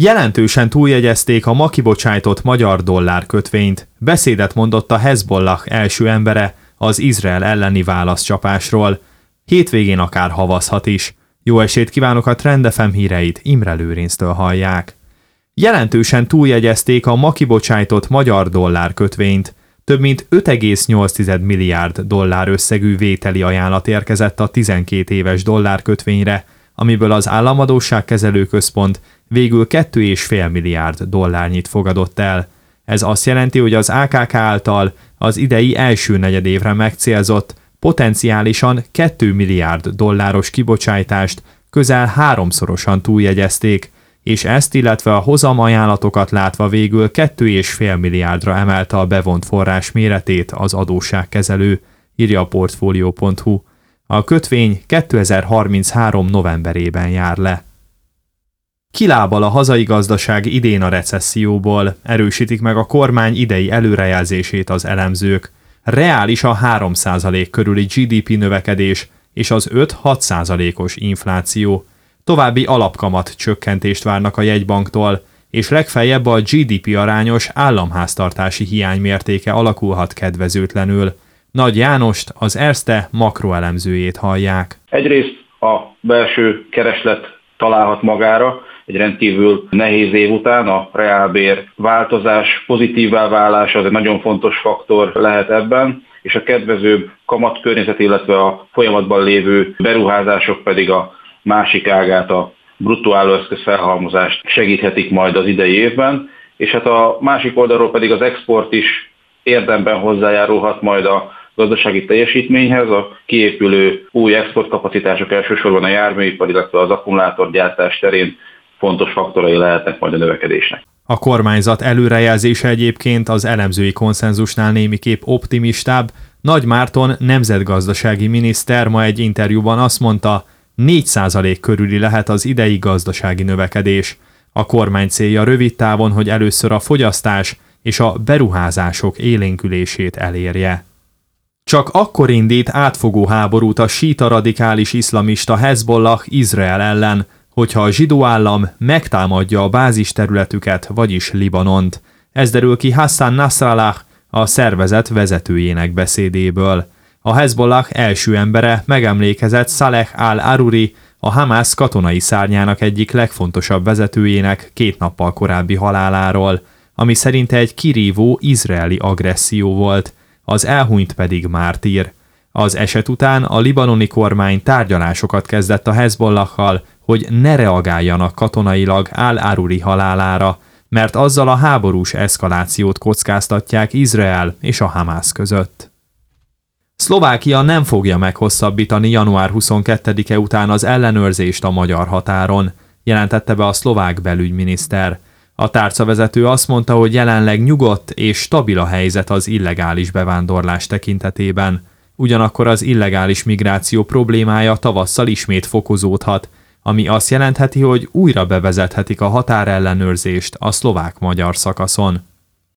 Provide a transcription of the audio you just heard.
Jelentősen túljegyezték a ma kibocsájtott magyar dollár kötvényt. Beszédet mondott a Hezbollah első embere az Izrael elleni válaszcsapásról. Hétvégén akár havazhat is. Jó esét kívánok, a Trend FM híreit Imre Lőrinctől hallják. Jelentősen túljegyezték a ma kibocsájtott magyar dollár kötvényt. Több mint 5,8 milliárd dollár összegű vételi ajánlat érkezett a 12 éves dollárkötvényre, amiből az Államadósságkezelő Központ végül 2,5 milliárd dollárnyit fogadott el. Ez azt jelenti, hogy az AKK által az idei első negyedévre megcélzott, potenciálisan 2 milliárd dolláros kibocsájtást közel 3-szorosan túljegyezték, és ezt, illetve a hozamajánlatokat látva végül 2,5 milliárdra emelte a bevont forrás méretét az adósságkezelő, írja a Portfolio.hu. A kötvény 2033. novemberében jár le. Kilábal a hazai gazdaság idén a recesszióból, erősítik meg a kormány idei előrejelzését az elemzők. Reális a 3% körüli GDP növekedés és az 5-6%-os infláció. További alapkamat csökkentést várnak a jegybanktól, és legfeljebb a GDP arányos államháztartási hiány mértéke alakulhat kedvezőtlenül. Nagy Jánost, az Erste makroelemzőjét hallják. Egyrészt a belső kereslet találhat magára, egy rendkívül nehéz év után a reálbér változás, pozitívvá válása az egy nagyon fontos faktor lehet ebben, és a kedvezőbb kamatkörnyezet, illetve a folyamatban lévő beruházások pedig a másik ágát, a bruttó állóeszköz felhalmozást segíthetik majd az idei évben, és hát a másik oldalról pedig az export is érdemben hozzájárulhat majd a gazdasági teljesítményhez, a kiépülő új exportkapacitások elsősorban a járműipar, illetve az akkumulátorgyártás terén fontos faktorai lehetnek majd a növekedésnek. A kormányzat előrejelzése egyébként az elemzői konszenzusnál némiképp optimistább. Nagy Márton nemzetgazdasági miniszter ma egy interjúban azt mondta, 4% körüli lehet az idei gazdasági növekedés. A kormány célja rövid távon, hogy először a fogyasztás és a beruházások élénkülését elérje. Csak akkor indít átfogó háborút a síta radikális iszlamista Hezbollah Izrael ellen, hogyha a zsidó állam megtámadja a bázisterületüket, vagyis Libanont. Ez derül ki Hassan Nasrallah, a szervezet vezetőjének beszédéből. A Hezbollah első embere megemlékezett Saleh al-Aruri, a Hamász katonai szárnyának egyik legfontosabb vezetőjének 2 nappal korábbi haláláról, ami szerinte egy kirívó izraeli agresszió volt, az elhunyt pedig mártír. Az eset után a libanoni kormány tárgyalásokat kezdett a Hezbollahhal, hogy ne reagáljanak katonailag al-Aruri halálára, mert azzal a háborús eszkalációt kockáztatják Izrael és a Hamász között. Szlovákia nem fogja meghosszabbítani január 22-e után az ellenőrzést a magyar határon, jelentette be a szlovák belügyminiszter. A tárcavezető azt mondta, hogy jelenleg nyugodt és stabil a helyzet az illegális bevándorlás tekintetében. Ugyanakkor az illegális migráció problémája tavasszal ismét fokozódhat, ami azt jelentheti, hogy újra bevezethetik a határellenőrzést a szlovák-magyar szakaszon.